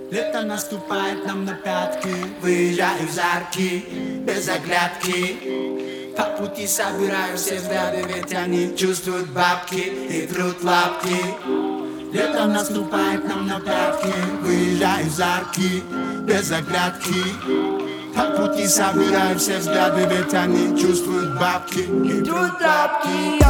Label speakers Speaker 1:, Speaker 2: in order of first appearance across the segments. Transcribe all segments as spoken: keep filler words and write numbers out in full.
Speaker 1: Лето наступает нам на пятки. Выезжаю из арки, без оглядки. По пути собираю все взгляды, ведь они чувствуют бабки и трут лапки. Лето наступает нам на пятки. Выезжаю из арки, без оглядки. По пути собираю все взгляды, ведь они чувствуют бабки и трут лапки.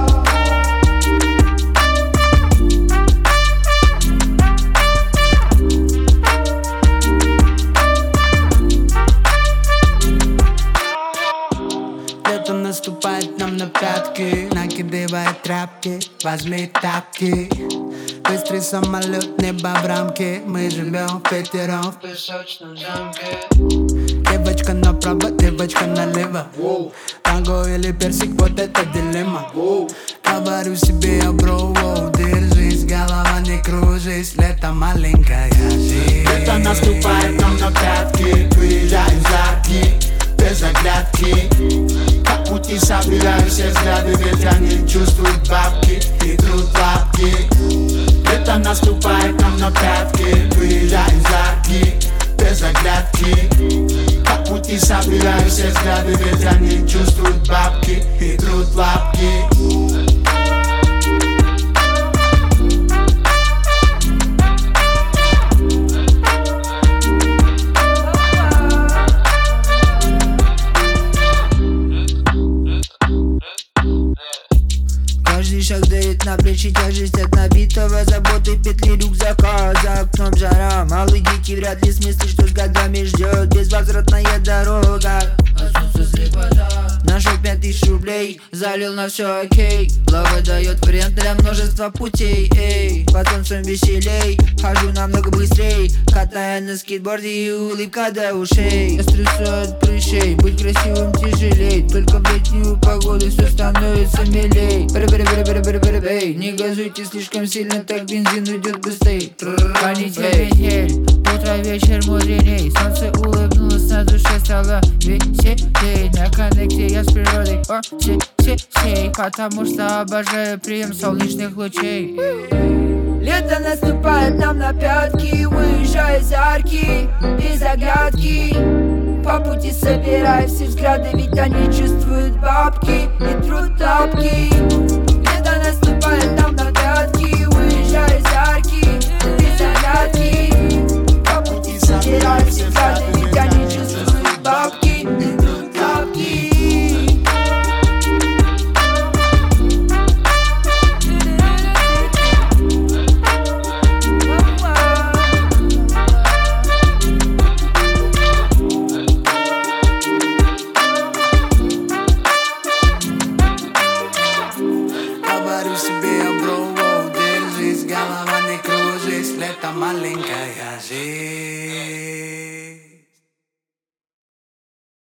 Speaker 1: Лето наступает нам на пятки, накидывает тряпки, возьми тапки. Быстрый самолет, небо в рамке, мы живем впятером в песочном замке. Девочка направо, девочка налево, танго или персик, вот это дилемма. Говорю себе, я бро, держись, голова не кружись, лето маленькая жизнь. Лето наступает нам на пятки, выезжаю из арки, без оглядки. По пути собираю все взгляды, ведь они чувствуют бабки и трут лапки. Лето наступает нам на пятки, выезжаю из арки, без оглядки. По пути собираю все взгляды, ведь они чувствуют бабки и трут лапки.
Speaker 2: Каждый шаг дает на плечи тяжесть от набитого заботы петли рюкзака. За окном жара, малый дикий вряд ли смыслит, что с годами ждет безвозвратная дорога. Отсутствие слепота. Нашел пять тысяч рублей, залил на все окей. Лава дает вариант для множества путей. Эй, под солнцем веселей, хожу намного быстрей, катая на скейтборде и улыбка до ушей. Я стрессую от прыщей, быть красивым тяжелей. Только в летнюю погоду все становится милей. Эй, не газуйте слишком сильно, так бензин уйдет быстрей. Гоните метель, утро вечер мудреней. Солнце улыбнулось, на душе стало веселей. На коннекте я с природой, о, сей, потому что обожаю прием солнечных лучей. Лето наступает нам на пятки, выезжаю из арки, без оглядки. По пути собираю все взгляды, ведь они чувствуют бабки и трут тапки. Лето наступает нам на пятки, выезжаю из арки, без оглядки. По пути собираю все взгляды, ведь они чувствуют бабки и трут тапки.
Speaker 1: Говорю себе, бро, держись, голова не кружись, лето маленькая жизнь.